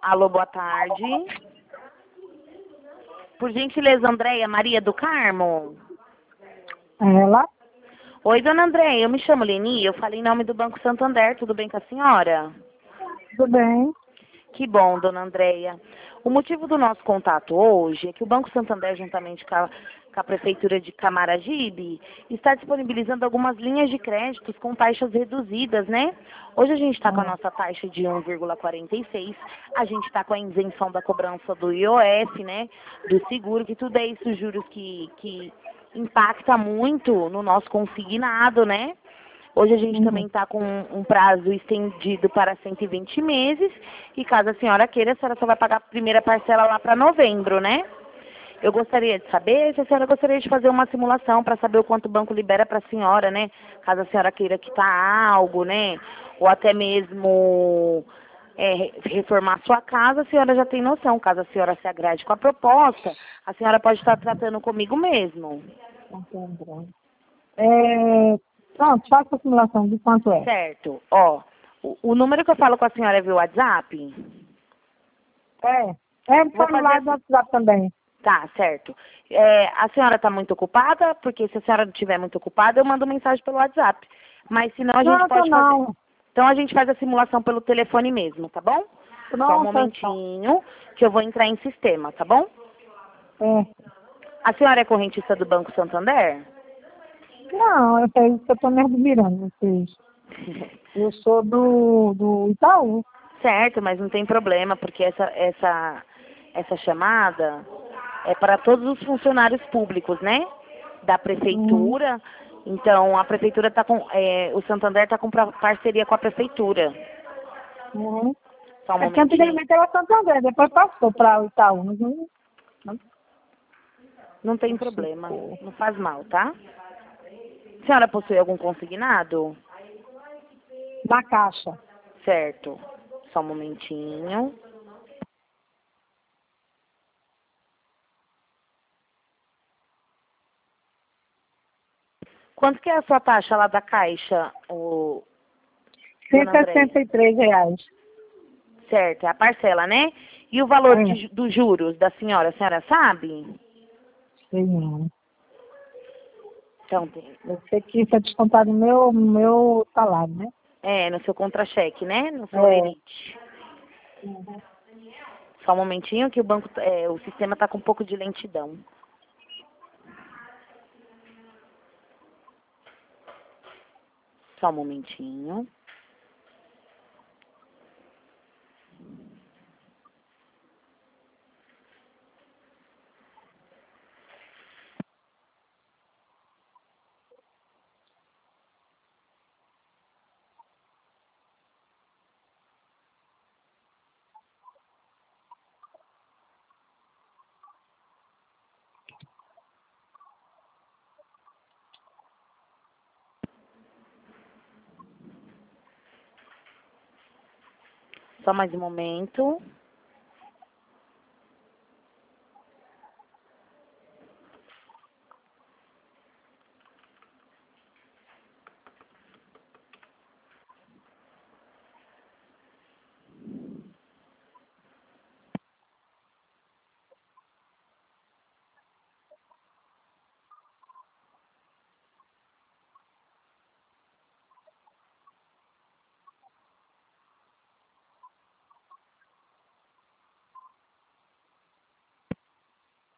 Alô, boa tarde. Por gentileza, Andréia Maria do Carmo. Ela? Oi, dona Andréia, eu me chamo Leni, eu falei em nome do Banco Santander, tudo bem com a senhora? Tudo bem? Que bom, dona Andréia. O motivo do nosso contato hoje é que o Banco Santander, juntamente com a Prefeitura de Camaragibe, está disponibilizando algumas linhas de créditos com taxas reduzidas, né? Hoje a gente está com a nossa taxa de 1,46, a gente está com a isenção da cobrança do IOF, né? Do seguro, que tudo é isso, juros que impacta muito no nosso consignado, né? Hoje a gente também está com um prazo estendido para 120 meses e caso a senhora queira, a senhora só vai pagar a primeira parcela lá para novembro, né? Eu gostaria de saber se a senhora gostaria de fazer uma simulação para saber o quanto o banco libera para a senhora, né? Caso a senhora queira quitar algo, né? Ou até mesmo reformar sua casa, a senhora já tem noção. Caso a senhora se agrade com a proposta, a senhora pode estar tratando comigo mesmo. Entendi. Pronto, faça a simulação de quanto é. Certo. Ó, o número que eu falo com a senhora é via WhatsApp? Pode Vou fazer lá do WhatsApp também. Tá, certo. A senhora está muito ocupada? Porque se a senhora não estiver muito ocupada, eu mando mensagem pelo WhatsApp. Mas senão a gente Não, pode fazer. não. Então a gente faz a simulação pelo telefone mesmo, tá bom? Só um Pronto, momentinho que eu vou entrar em sistema, tá bom? A senhora é correntista do Banco Santander? Não, é isso que eu estou me admirando, vocês. Eu sou do Itaú. Certo, mas não tem problema, porque essa chamada é para todos os funcionários públicos, né? Da prefeitura. Então, a prefeitura está com. O Santander está com parceria com a prefeitura. Só um É que momentinho. antigamente era Santander, depois passou para o Itaú. Mas Não tem problema. Não faz mal, tá? A senhora possui algum consignado? na Caixa. Certo. Só um momentinho. Quanto que é a sua taxa lá da Caixa, dona Andréia? R$ 163. Certo, é a parcela, né? E o valor dos juros da senhora, a senhora sabe? Sei não. Então, Eu sei que isso é descontado no meu salário, né? no seu contra-cheque, né? No seu Elite. Só um momentinho que o sistema está com um pouco de lentidão. Só um momentinho. Só mais um momento.